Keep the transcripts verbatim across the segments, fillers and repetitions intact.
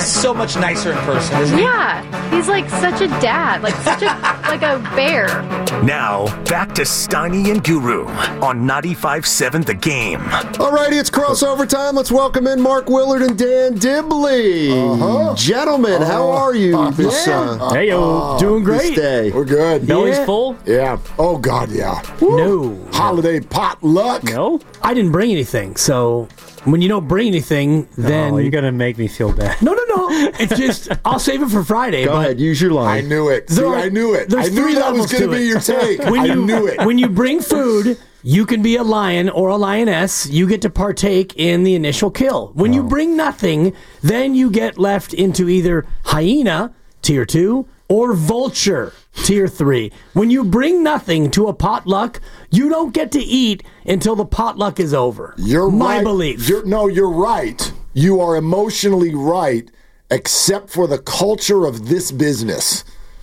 so much nicer in person, isn't he? Yeah, he's like such a dad, like such a like a bear. Now, back to Steiny and Guru on ninety-five point seven The Game. Alrighty, it's crossover time. Let's welcome in Mark Willard and Dan Dibley. Uh-huh. Gentlemen, uh-huh. how are you uh, this uh, Hey, yo, uh, doing great. This day? We're good. Belly's yeah. full? Yeah. Oh, God, yeah. Woo. No. Holiday potluck. No? I didn't bring anything, so when you don't bring anything, then... Oh, you're going to make me feel bad. No, no, no. It's just, I'll save it for Friday. Go but ahead, use your line. I knew it. See, Are, I knew it. I There's knew three that was going to be your take. When I you, knew it. When you bring food, you can be a lion or a lioness. You get to partake in the initial kill. When oh. you bring nothing, then you get left into either hyena, tier two, or vulture, tier three. When you bring nothing to a potluck, you don't get to eat until the potluck is over. You're My right. belief. You're, no, you're right. You are emotionally right, except for the culture of this business.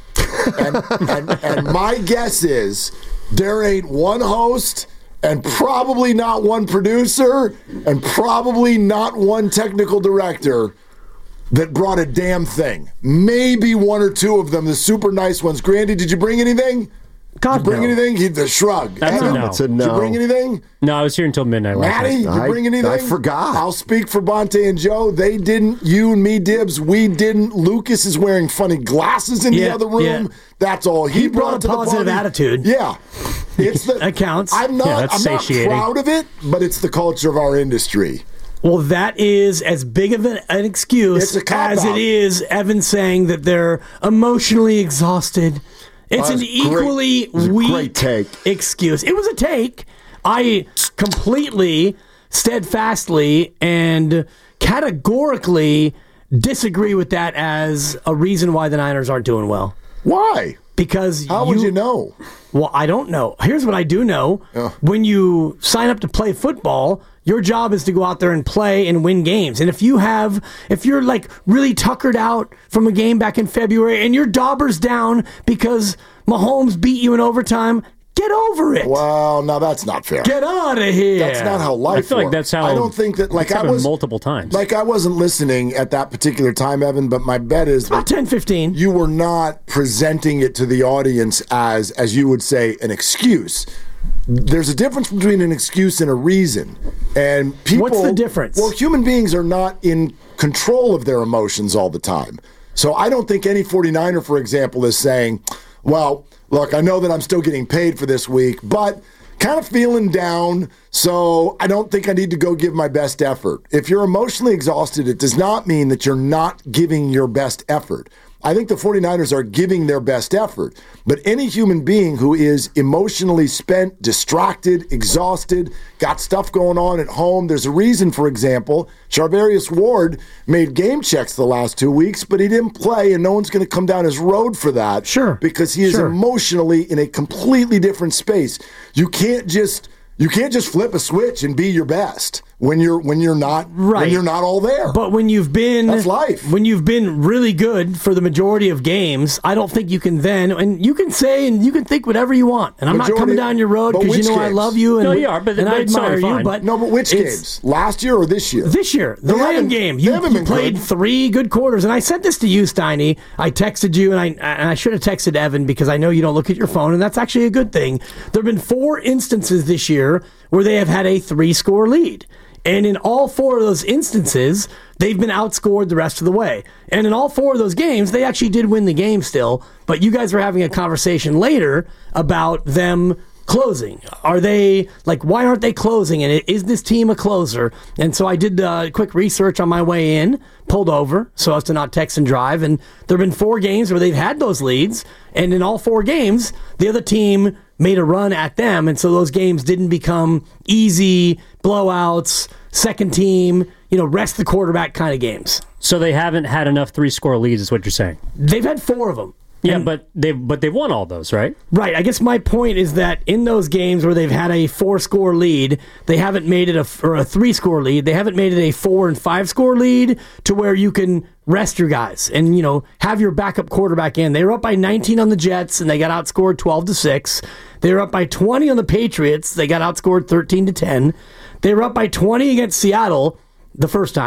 and, and, and my guess is there ain't one host and probably not one producer and probably not one technical director that brought a damn thing. Maybe one or two of them, the super nice ones. Grandy, did you bring anything? God, did you bring no. anything? He, the shrug. That's Evan, a no. That's a no. Did you bring anything? No, I was here until midnight last Maddie, night. you I- bring anything? I forgot. I'll speak for Bonte and Joe. They didn't. You and me, Dibs, we didn't. Lucas is wearing funny glasses in Yeah, the other room. yeah. That's all he, He brought, brought a to the positive party. attitude. Yeah. It's the, That counts. I'm not, Yeah, that's I'm not satiating. proud of it, but it's the culture of our industry. Well, that is as big of an, an excuse It's a cop-out. as it is Evan saying that they're emotionally exhausted. It's Oh, an that's equally great. It's a weak great take. excuse. It was a take. I completely, steadfastly, and categorically disagree with that as a reason why the Niners aren't doing well. Why? Because How would you know? Well, I don't know. Here's what I do know. Yeah. When you sign up to play football, your job is to go out there and play and win games. And if you have, if you're like really tuckered out from a game back in February and your dauber's down because Mahomes beat you in overtime, get over it. Well, now that's not fair. Get out of here. That's not how life I feel like works. that's how I don't think that, like, it's I happened was multiple times. Like, I wasn't listening at that particular time, Evan, but my bet is About that ten fifteen. you were not presenting it to the audience as, as you would say, an excuse. There's a difference between an excuse and a reason. And people. What's the difference? Well, human beings are not in control of their emotions all the time. So I don't think any 49er, for example, is saying, well, look, I know that I'm still getting paid for this week, but kind of feeling down, so I don't think I need to go give my best effort. If you're emotionally exhausted, it does not mean that you're not giving your best effort. I think the 49ers are giving their best effort. But any human being who is emotionally spent, distracted, exhausted, got stuff going on at home, there's a reason, for example, Charvarius Ward made game checks the last two weeks, but he didn't play, and no one's going to come down his road for that. Sure. Because he is Sure. emotionally in a completely different space. You can't just you can't just flip a switch and be your best when you're when you're not Right. when you're not all there. But when you've been That's life. When you've been really good for the majority of games, I don't think you can then and you can say and you can think whatever you want. And I'm not Majority- coming down your road but because you which know I games? love you and, No, you are, but- and but I it's admire totally you. fine. But no, but which it's- games? Last year or this year? This year, the They Ram haven't- game, they you, haven't you been played good. three good quarters, and I sent this to you, Steiny. I texted you, and I and I should have texted Evan because I know you don't look at your phone, and that's actually a good thing. There have been four instances this year where they have had a three-score lead, and in all four of those instances, they've been outscored the rest of the way. And in all four of those games, they actually did win the game still. But you guys were having a conversation later about them closing. Are they, like, why aren't they closing? And is this team a closer? And so I did uh, quick research on my way in, pulled over so as to not text and drive. And there have been four games where they've had those leads. And in all four games, the other team made a run at them. And so those games didn't become easy blowouts, second team, you know, rest the quarterback kind of games. So they haven't had enough three-score leads, is what you're saying? They've had four of them. Yeah, And- but they've but they've won all those, right? Right. I guess my point is that in those games where they've had a four-score lead, they haven't made it a or a three-score lead. They haven't made it a four and five-score lead to where you can rest your guys and you know have your backup quarterback in. They were up by nineteen on the Jets and they got outscored twelve to six. They were up by twenty on the Patriots. They got outscored thirteen to ten. They were up by twenty against Seattle the first time.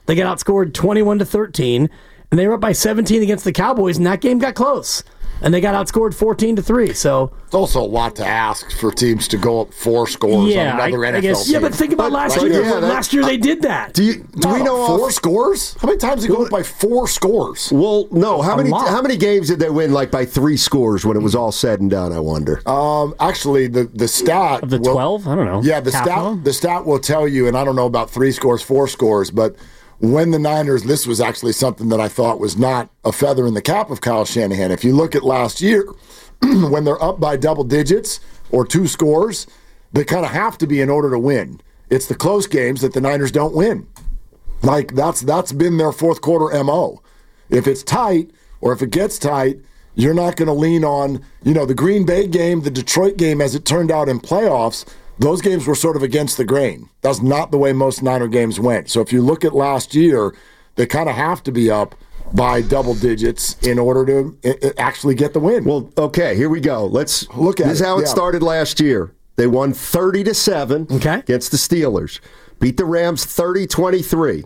They got outscored twenty-one to thirteen, and they were up by seventeen against the Cowboys, and that game got close. And they got outscored fourteen to three. So it's also a lot to ask for teams to go up four scores Yeah, on another I- N I F L guess- team. yeah, but think about last like, year. yeah, that- last year they did that. Do you do we Not know four off- scores? How many times did you go up by four scores? Well, no. How A many lot. how many games did they win like by three scores when it was all said and done? I wonder. Um, actually, the the stat Of the will- twelve? I don't know. Yeah, the Half of stat them? the stat will tell you, and I don't know about three scores, four scores, but when the Niners, this was actually something that I thought was not a feather in the cap of Kyle Shanahan. If you look at last year, when they're up by double digits or two scores, they kind of have to be in order to win. It's the close games that the Niners don't win. Like that's that's been their fourth quarter M O. If it's tight or if it gets tight, you're not going to lean on, you know, the Green Bay game, the Detroit game, as it turned out in playoffs. Those games were sort of against the grain. That's not the way most Niner games went. So if you look at last year, they kind of have to be up by double digits in order to i- i- actually get the win. Well, okay, here we go. Let's Look at This is it, how it yeah. started last year. They won thirty to seven Okay. against the Steelers. Beat the Rams thirty twenty-three.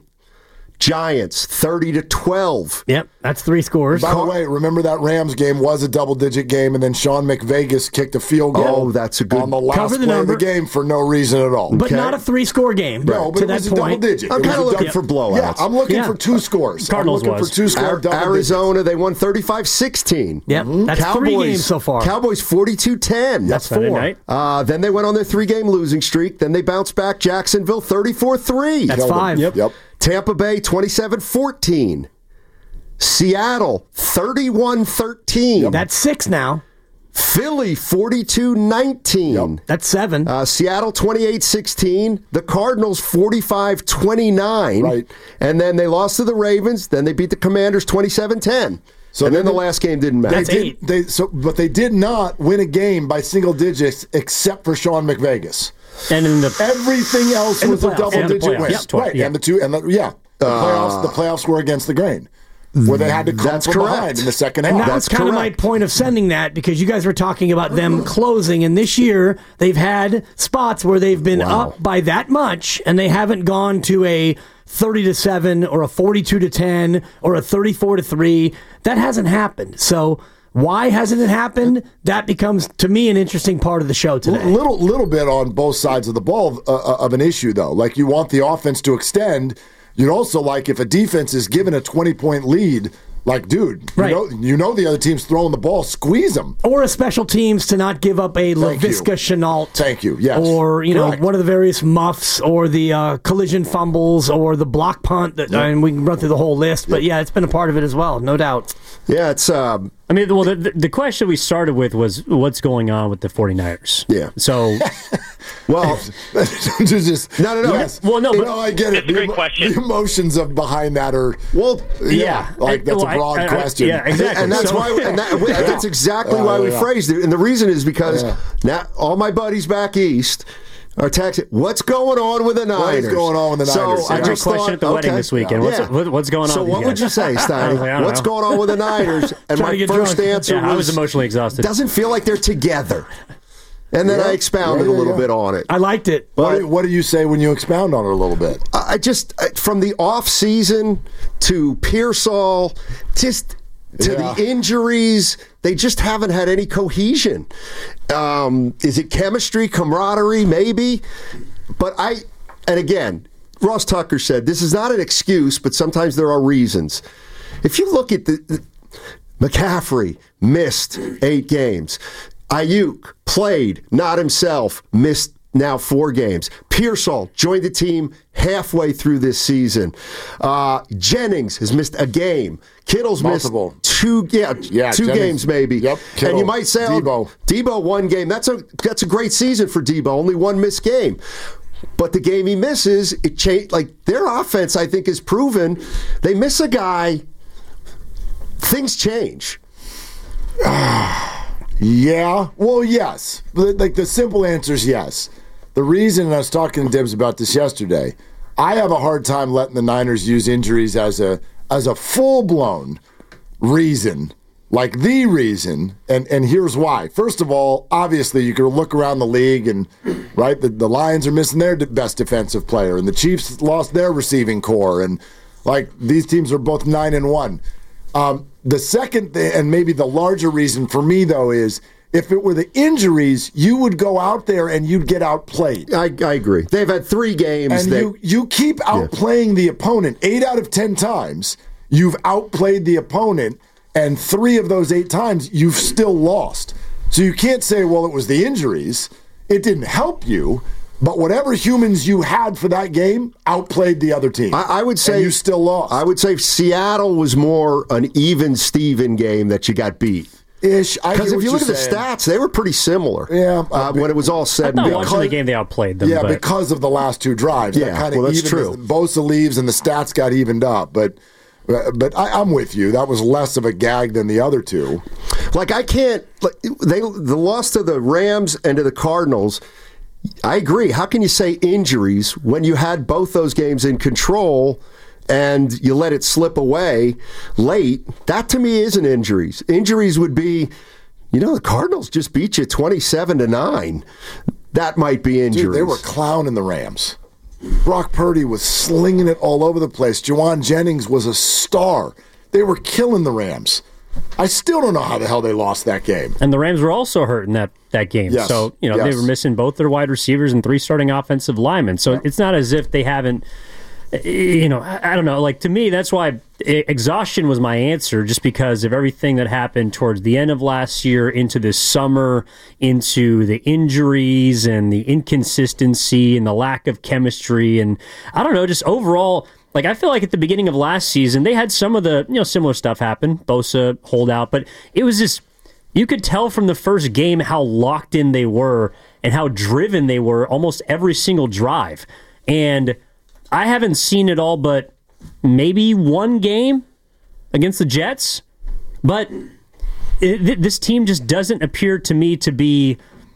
Giants thirty to twelve. Yep, that's three scores. By the way, remember that Rams game was a double-digit game, and then Sean McVegas kicked a field goal Oh, that's a good- on the last Cover the play of number. the game for no reason at all. But Okay. not a three-score game. no, but to it that was a point. double-digit. I'm It was kind a of looking double- for blowouts. Yeah, I'm looking Yeah. for two scores. Cardinals I'm looking was. for two score Ar- double digits. Arizona, they won thirty-five sixteen. Yep, that's three games so far. Cowboys forty-two ten. That's Sunday four. night. Uh, then they went on their three-game losing streak. Then they bounced back. Jacksonville thirty-four three. That's Killed them. five. Yep. Yep. Tampa Bay twenty-seven fourteen. Seattle thirty-one thirteen. That's six now. Philly forty-two nineteen. That's seven. Uh, Seattle twenty-eight sixteen. The Cardinals forty-five twenty-nine. Right. And then they lost to the Ravens. Then they beat the Commanders twenty-seven ten. So and then then the they- last game didn't matter. That's They did- eight. They, so, but they did not win a game by single digits except for Sean McVegas. And in the Everything else In the was a playoffs. double And the digit playoffs. win. Yep. Twice, Right, yeah. and the two, and the, yeah, the playoffs. The playoffs were against the grain, where they had to come That's from correct. behind in the second half. And that That's was kind of my correct. point of sending that because you guys were talking about them closing, and this year they've had spots where they've been Wow. up by that much, and they haven't gone to a thirty to seven or a forty-two to ten or a thirty-four to three. That hasn't happened. So why hasn't it happened? That becomes to me an interesting part of the show A today. little, little bit on both sides of the ball uh, uh, of an issue, though. Like you want the offense to extend. You'd also like if a defense is given a twenty-point lead, like, dude, Right. you know, you know the other team's throwing the ball, squeeze them. Or a special teams to not give up a Thank you. LaVisca Chenault. Thank you, yes. Or, you know, Correct. one of the various muffs or the uh, collision fumbles or the block punt. That, and we can run through the whole list. But yeah, it's been a part of it as well, no doubt. Yeah, it's um, I mean, well, the, the, the question we started with was what's going on with the 49ers? Yeah. So, well, just, No, no, no. Yes. Well, no, but- no, I get it. It's a great the, emo- question. The emotions of behind that are, well, yeah, yeah. like that's Well, a I- broad I- I- question. yeah, exactly. and that's So- why, and that, that's exactly Yeah, why we yeah. phrased it. And the reason is because Yeah. now all my buddies back east are texting, "What's going on with the Niners? What is going on with the Niners? So I Yeah. just question thought, at the wedding okay, this weekend. What's- what- what's going on So with you what would guys? you say, I was like, I Steiny? don't What's know. going on with the Niners? And Trying my to get first drunk. answer yeah, I was was emotionally exhausted. doesn't feel like they're together. And then Yeah. I expounded Yeah, yeah, a little yeah. bit on it. I liked it. What, But- do, what do you say when you expound on it a little bit? I just I- from the off season to Pearsall, just to Yeah. the injuries, they just haven't had any cohesion. Um, is it chemistry, camaraderie, maybe? But I, and again, Ross Tucker said this is not an excuse, but sometimes there are reasons. If you look at the, the McCaffrey missed eight games. Ayuk played, not himself, missed now four games. Pearsall joined the team halfway through this season. Uh, Jennings has missed a game. Kittle's Multiple. missed two, yeah, Yeah, two Jennings- games maybe. Yep, And Kittle, you might say, oh, Debo. Debo one game. That's a that's a great season for Debo. Only one missed game. But the game he misses, it changed. Like their offense, I think, is proven. They miss a guy, things change. Yeah. Well, yes. The- Like the simple answer is yes. The reason, and I was talking to Dibs about this yesterday, I have a hard time letting the Niners use injuries as a as a full blown reason, like the reason, and and here's why. First of all, obviously you can look around the league and right, the, the Lions are missing their best defensive player, and the Chiefs lost their receiving core, and Like, these teams are both nine and one. Um, the second, th- and maybe the larger reason for me, though, is if it were the injuries, you would go out there and you'd get outplayed. I, I agree. They've had three games. And that, you, you keep outplaying yeah. the opponent. Eight out of ten times, you've outplayed the opponent, and three of those eight times, you've still lost. So you can't say, well, it was the injuries. It didn't help you. But whatever humans you had for that game outplayed the other team. I, I would say and you still lost. I would say Seattle was more an even Steven game that you got beat. Ish. Because if you look at saying. the stats, they were pretty similar. Yeah, uh, when it was all said and done. done. Watching the game, they outplayed them. Yeah, but. because of the last two drives. Yeah, that kind well, of that's true. Bosa leaves and the stats got evened up, but. But I, I'm with you. That was less of a gag than the other two. Like I can't. Like, they the loss to the Rams and to the Cardinals. I agree. How can you say injuries when you had both those games in control and you let it slip away late? That to me isn't injuries. Injuries would be, you know, the Cardinals just beat you twenty-seven to nine. That might be injuries. Dude, they were clowning the Rams. Brock Purdy was slinging it all over the place. Juwan Jennings was a star. They were killing the Rams. I still don't know how the hell they lost that game. And the Rams were also hurt in that, that game. Yes. So, you know, yes. they were missing both their wide receivers and three starting offensive linemen. So yeah. it's not as if they haven't, you know, I, I don't know. Like, to me, that's why exhaustion was my answer, just because of everything that happened towards the end of last year, into this summer, into the injuries and the inconsistency and the lack of chemistry. And I don't know, just overall, like, I feel like at the beginning of last season, they had some of the, you know, similar stuff happen. Bosa holdout, but it was just, you could tell from the first game how locked in they were and how driven they were almost every single drive. And I haven't seen it all but maybe one game against the Jets, but it, this team just doesn't appear to me to be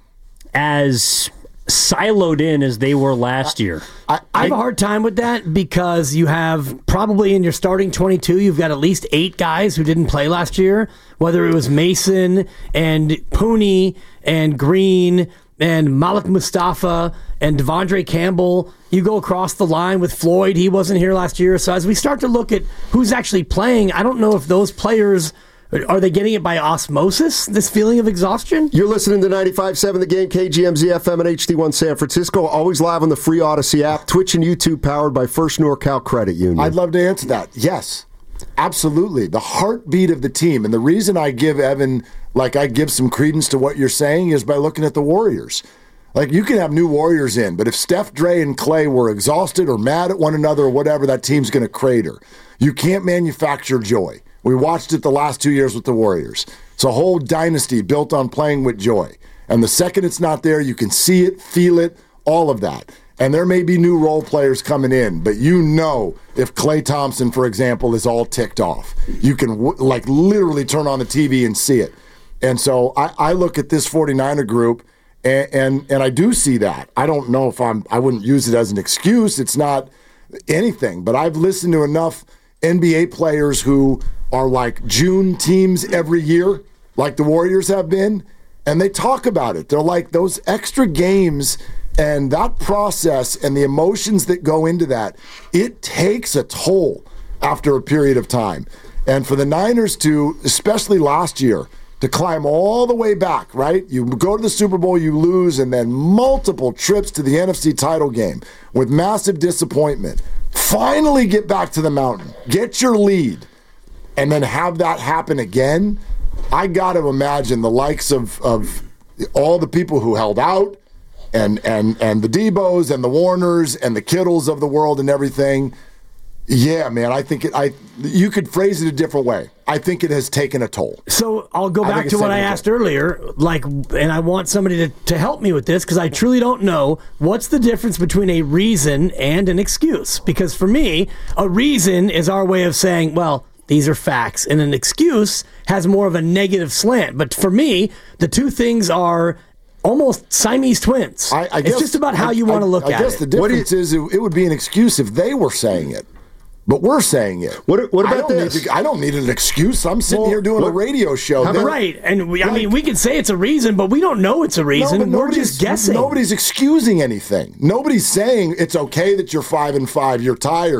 as siloed in as they were last year. I, I have a hard time with that because you have probably in your starting twenty-two, you've got at least eight guys who didn't play last year, whether it was Mason and Pooney and Green and Malik Mustafa and Devondre Campbell. You go across the line with Floyd. He wasn't here last year. So as we start to look at who's actually playing, I don't know if those players, are they getting it by osmosis, this feeling of exhaustion? You're listening to ninety-five point seven The Game, K G M Z F M and H D one San Francisco. Always live on the free Odyssey app. Twitch and YouTube powered by First NorCal Credit Union. I'd love to answer that. Yes, absolutely. The heartbeat of the team. And the reason I give Evan, like I give some credence to what you're saying, is by looking at the Warriors. Like, you can have new Warriors in, but if Steph, Dre, and Clay were exhausted or mad at one another or whatever, that team's going to crater. You can't manufacture joy. We watched it the last two years with the Warriors. It's a whole dynasty built on playing with joy. And the second it's not there, you can see it, feel it, all of that. And there may be new role players coming in, but you know if Klay Thompson, for example, is all ticked off. You can, w- like, literally turn on the T V and see it. And so I, I look at this 49er group, and, and and I do see that. I don't know if I'm, I wouldn't use it as an excuse. It's not anything. But I've listened to enough N B A players who are like June teams every year, like the Warriors have been, and they talk about it. They're like, those extra games and that process and the emotions that go into that, it takes a toll after a period of time. And for the Niners to, especially last year, to climb all the way back, right? You go to the Super Bowl, you lose, and then multiple trips to the N F C title game with massive disappointment. Finally get back to the mountain, get your lead, and then have that happen again. I got to imagine the likes of, of all the people who held out, and and and the Debos and the Warners and the Kittles of the world and everything. Yeah, man, I think it, I you could phrase it a different way. I think it has taken a toll. So I'll go back to what I asked earlier, like, and I want somebody to, to help me with this because I truly don't know what's the difference between a reason and an excuse. Because for me, a reason is our way of saying, well, these are facts, and an excuse has more of a negative slant. But for me, the two things are almost Siamese twins. I, I guess, it's just about how you I, want to look I, at I guess it. the difference is it, it would be an excuse if they were saying it. But we're saying it. What, what about I don't this? Need to, I don't need an excuse. I'm sitting well, here doing what, a radio show. Then, right, and we, I mean, we can say it's a reason, but we don't know it's a reason. No, we're just guessing. Nobody's excusing anything. Nobody's saying it's okay that you're five and five. You're tired.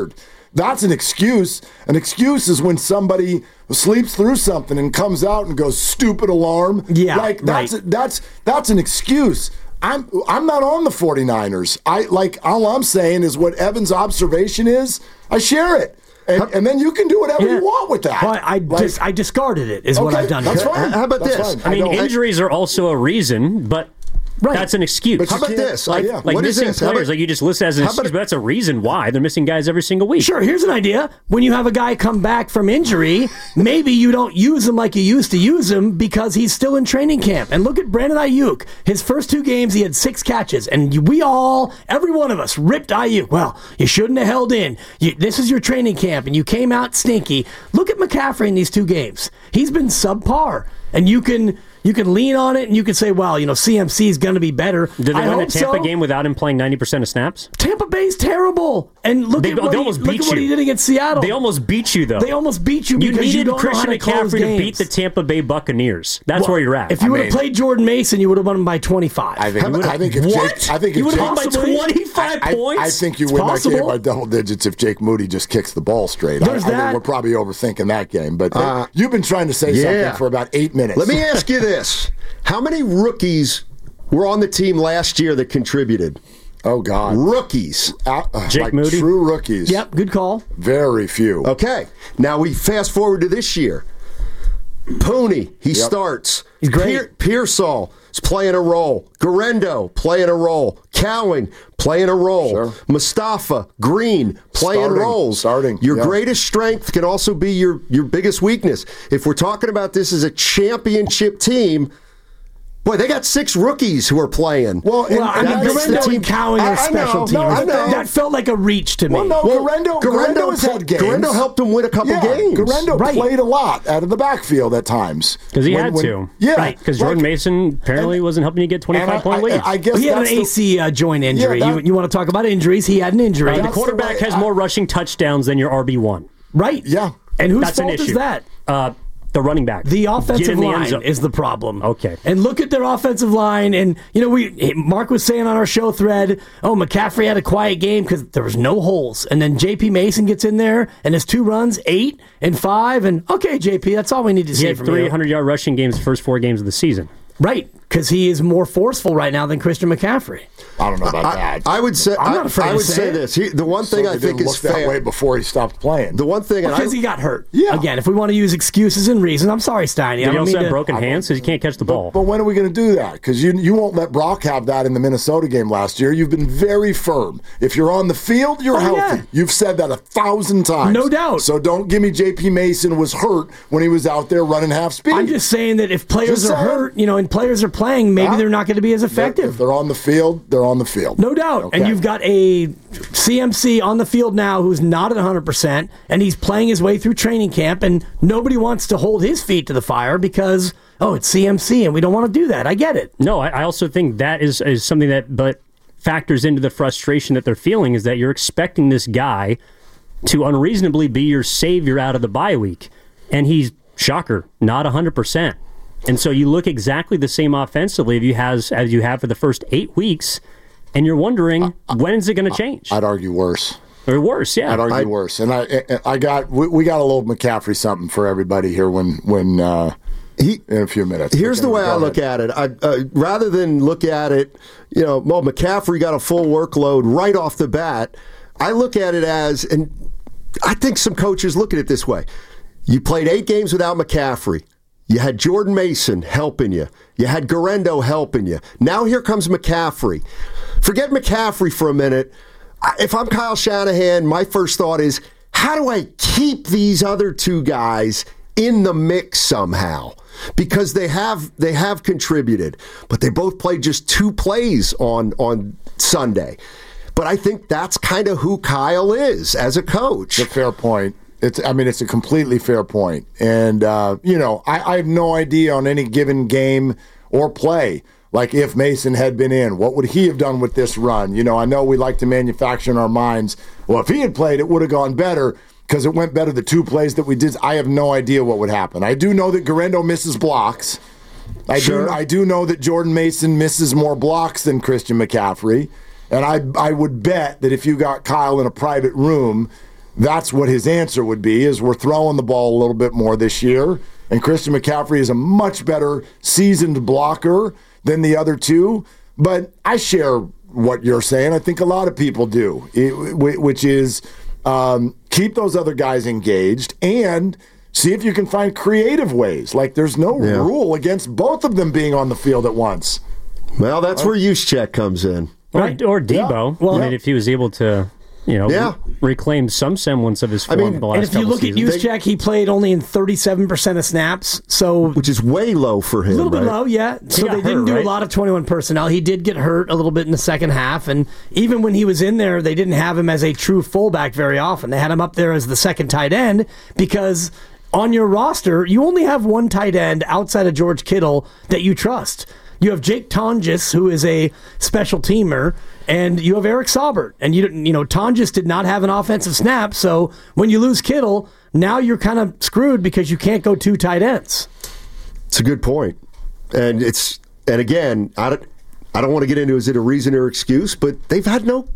that's an excuse. An excuse is when somebody sleeps through something and comes out and goes, stupid alarm. Yeah, like that's right. that's that's an excuse. I'm I'm not on the 49ers. I like all I'm saying is what Evan's observation is. I share it. And, and then you can do whatever Yeah. you want with that. Well, I, Like- dis- I discarded it, is what Okay, I've done. that's here. fine. How about That's this? fine. I mean, don't- injuries are also a reason, but Right. that's an excuse. But How you about can't- this? like, Like, yeah. Like what is missing this? How players, about- like you just list as an how excuse, about- but that's a reason why they're missing guys every single week. Sure, here's an idea. When you have a guy come back from injury, maybe you don't use him like you used to use him because he's still in training camp. And look at Brandon Ayuk. His first two games, he had six catches. And we all, every one of us, ripped Ayuk. Well, you shouldn't have held in. You, this is your training camp, and you came out stinky. Look at McCaffrey in these two games. He's been subpar. And you can... You can lean on it and you can say, well, you know, C M C is going to be better. Did they I win the hope Tampa so. game without him playing ninety percent of snaps? Tampa Bay's terrible. And look They- at what, they he, almost look beat at what you. he did against Seattle. They almost beat you, though. They almost beat you You because needed you don't Christian know how to close McCaffrey to beat games. the Tampa Bay Buccaneers. That's Well, where you're at. If you I would have mean- played Jordan Mason, you would have won him by twenty-five. I think, I think if What? Jake, I think You if would Jake, have won by Possibly. twenty-five I, points? I think you It's win that possible. game by double digits if Jake Moody just kicks the ball straight. There's I, I that. think we're probably overthinking that game. But uh, Uh, you've been trying to say yeah. something for about eight minutes. Let me ask you this. How many rookies were on the team last year that contributed? Oh, God. Rookies. Uh, uh, Jake like Moody? True rookies. Yep, good call. Very few. Okay. Now we fast forward to this year. Pooney, he Yep. starts. He's great. Pear- Pearsall is playing a role. Garendo playing a role. Cowing playing a role. Sure. Mustafa, Green playing Starting. roles. Starting. Your Yeah. greatest strength can also be your, your biggest weakness. If we're talking about this as a championship team, boy, they got six rookies who are playing. Well, and, Well, I and mean, that makes the Garendo team- and Cowing I- are I special know, teamers. no, I know. That felt like a reach to me. Well, no, Well, Garendo, Garendo has had games. Garendo helped him win a couple yeah, games. Garendo Right. played a lot out of the backfield at times. Because he When- had when- to. Yeah. Right. Because Jordan like- Mason apparently and- wasn't helping you get and twenty-five I- point I- leads. I guess he had an that's the- A C uh, joint injury. Yeah, that- you you want to talk about injuries? He had an injury. the that's the quarterback way has I- more rushing touchdowns than your R B one. right? Yeah. And whose That's an fault issue. is that? Uh, the running back. The Get offensive in the end line zone. is the problem. Okay. And look at their offensive line. And, you know, we Mark was saying on our show thread, oh, McCaffrey had a quiet game because there was no holes. And then J P Mason gets in there and his two runs, eight and five. And, okay, J P, that's all we need to He say had from three you. hundred yard rushing games the first four games of the season. Right, because he is more forceful right now than Christian McCaffrey. I don't know about I, that. I would say I'm not I, afraid I to would say say it. this. He, the one thing So I it think didn't is look that fair. way before he stopped playing. The one thing, and Because I, he got hurt. Yeah. Again, if we want to use excuses and reasons, I'm sorry, Steiny. I Did he don't also mean have to- broken hands because he can't catch the ball? But when are we going to do that? Because you you won't let Brock have that in the Minnesota game last year. You've been very firm. If you're on the field, you're Oh, healthy. yeah. You've said that a thousand times. No doubt. So don't give me J P Mason was hurt when he was out there running half speed. I'm just saying that if players Just are saying. hurt, you know, and players are playing, maybe Yeah. they're not going to be as If effective. they're on the field, they're on the field. No doubt. Okay. And you've got a C M C on the field now who's not at one hundred percent, and he's playing his way through training camp, and nobody wants to hold his feet to the fire because, oh, it's C M C, and we don't want to do that. I get it. No, I, I also think that is, is something that but factors into the frustration that they're feeling is that you're expecting this guy to unreasonably be your savior out of the bye week. And he's, shocker, not one hundred percent. And so you look exactly the same offensively as you, has, as you have for the first eight weeks, and you're wondering, when is it going to change? I'd argue worse. Or worse, yeah. I'd argue I- worse. And I I got we, we got a little McCaffrey something for everybody here when when uh, he, in a few minutes. Here's the way Go I look ahead. at it. I, uh, rather than look at it, you know, well, McCaffrey got a full workload right off the bat. I look at it as, and I think some coaches look at it this way. You played eight games without McCaffrey. You had Jordan Mason helping you. You had Garendo helping you. Now here comes McCaffrey. Forget McCaffrey for a minute. I- If I'm Kyle Shanahan, my first thought is, how do I keep these other two guys in the mix somehow? Because they have they have contributed, but they both played just two plays on on Sunday. But I think that's kind of who Kyle is as a coach. It's a fair point. It's, I mean, it's a completely fair point. And, uh, you know, I, I have no idea on any given game or play, like if Mason had been in, what would he have done with this run? You know, I know we like to manufacture in our minds, well, if he had played, it would have gone better because it went better the two plays that we did. I have no idea what would happen. I do know that Garendo misses blocks. I Sure. do I do know that Jordan Mason misses more blocks than Christian McCaffrey. And I I would bet that if you got Kyle in a private room, that's what his answer would be, is we're throwing the ball a little bit more this year. And Christian McCaffrey is a much better seasoned blocker than the other two. But I share what you're saying. I think a lot of people do, it, which is um, keep those other guys engaged and see if you can find creative ways. Like there's no Yeah. rule against both of them being on the field at once. Well, that's where Juszczyk comes in. Right. Or, or Debo. Yeah. Well, I mean, if he was able to, you know, Yeah. re- reclaim some semblance of his form I mean, the last And if you couple look at seasons. Juszczyk, he played only in thirty-seven percent of snaps, so Which is way low for him. a little bit right? low, yeah. So got they didn't hurt, do right? a lot of twenty-one personnel. He did get hurt a little bit in the second half, and even when he was in there, they didn't have him as a true fullback very often. They had him up there as the second tight end because on your roster, you only have one tight end outside of George Kittle that you trust. You have Jake Tonjes, who is a special teamer, and you have Eric Saubert. And you you know Tonjes did not have an offensive snap, so when you lose Kittle, now you're kind of screwed because you can't go two tight ends. It's a good point. And it's and again, I don't I don't want to get into is it a reason or excuse, but they've had no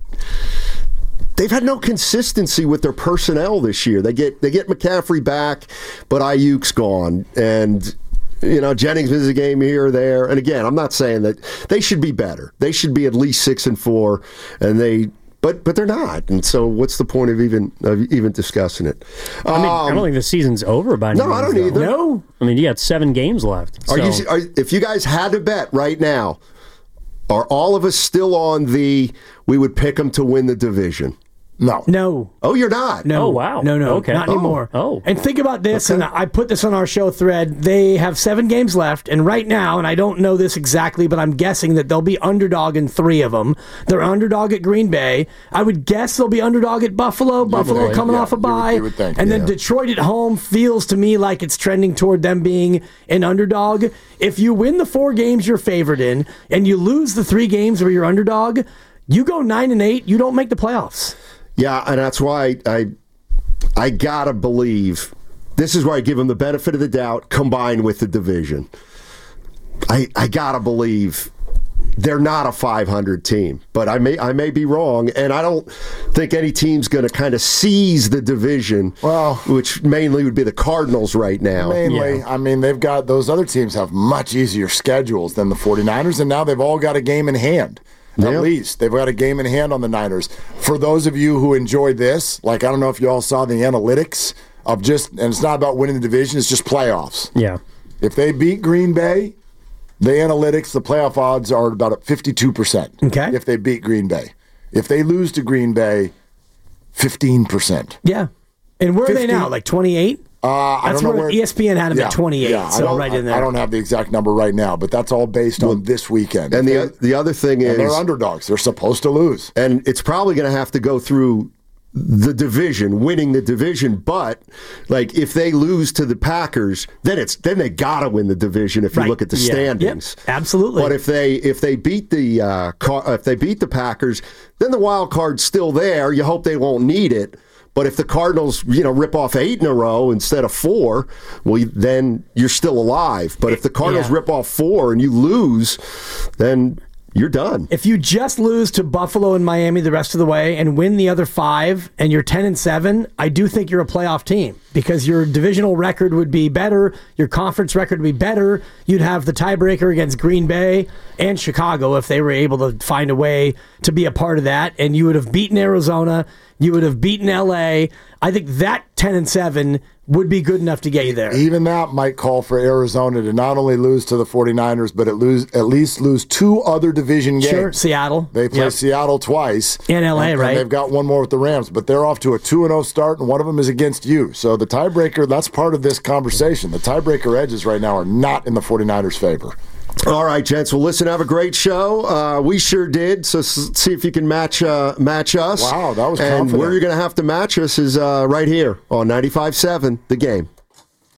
they've had no consistency with their personnel this year. They get they get McCaffrey back, but Ayuk's gone. And you know, Jennings misses a game here or there. And again, I'm not saying that they should be better. They should be at least six and four, and they but but they're not. And so what's the point of even of even discussing it? I mean, I Um, don't think the season's over by no, any I don't means, though. either. No. I mean, you got seven games left. Are so- you? Are, if you guys had to bet right now, are all of us still on the? We would pick them to win the division. No. No. Oh, you're not. No. Oh, wow. No, no. Okay. Not Oh. anymore. Oh. And think about this, Okay. and I put this on our show thread. They have seven games left, and right now, and I don't know this exactly, but I'm guessing that they'll be underdog in three of them. They're underdog at Green Bay. I would guess they'll be underdog at Buffalo. Buffalo think, coming yeah, off a you would- bye. you would think, and then yeah. Detroit at home feels to me like it's trending toward them being an underdog. If you win the four games you're favored in, and you lose the three games where you're underdog, you go nine and eight, you don't make the playoffs. Yeah, and that's why I, I gotta believe. This is where I give them the benefit of the doubt, combined with the division. I I gotta believe they're not a five hundred team, but I may I may be wrong, and I don't think any team's going to kind of seize the division. Well- which mainly would be the Cardinals right now. Mainly, Yeah. I mean, they've got those other teams have much easier schedules than the 49ers, and now they've all got a game in hand. At Yeah. least they've got a game in hand on the Niners. For those of you who enjoyed this, like I don't know if you all saw the analytics of just, and it's not about winning the division, it's just playoffs. Yeah. If they beat Green Bay, the analytics, the playoff odds are about at fifty-two percent. Okay. If they beat Green Bay. If they lose to Green Bay, fifteen percent. Yeah. And where are they fifty now? Like twenty-eight? Uh, I That's don't know where where E S P N had them Yeah, at twenty-eight, yeah, I so don't- right in there. I don't have the exact number right now, but that's all based on this weekend. And They're- the the other thing and is, they're underdogs. They're supposed to lose. and it's probably going to have to go through the division, winning the division. But like, if they lose to the Packers, then it's then they got to win the division. If you Right. look at the Yeah. standings, Yep, absolutely. But if they if they beat the uh, Car- if they beat the Packers, then the wild card's still there. You hope they won't need it. But if the Cardinals, you know, rip off eight in a row instead of four, well, then you're still alive. But if the Cardinals Yeah. rip off four and you lose, then you're done. If you just lose to Buffalo and Miami the rest of the way and win the other five and you're ten and seven, I do think you're a playoff team because your divisional record would be better, your conference record would be better. You'd have the tiebreaker against Green Bay and Chicago if they were able to find a way to be a part of that, and you would have beaten Arizona, you would have beaten L A. I think that ten and seven would be good enough to get you there. Even that might call for Arizona to not only lose to the 49ers, but at, lose, at least lose two other division games. Sure, Seattle. They play Yep. Seattle twice. And L A, and, right? And they've got one more with the Rams, but they're off to a two and oh start, and one of them is against you. So the tiebreaker, that's part of this conversation. The tiebreaker edges right now are not in the 49ers' favor. All right, gents. Well, listen, have a great show. Uh, we sure did. So s- see if you can match uh, match us. Wow, that was And confident. where you're going to have to match us is uh, right here on ninety-five seven The Game.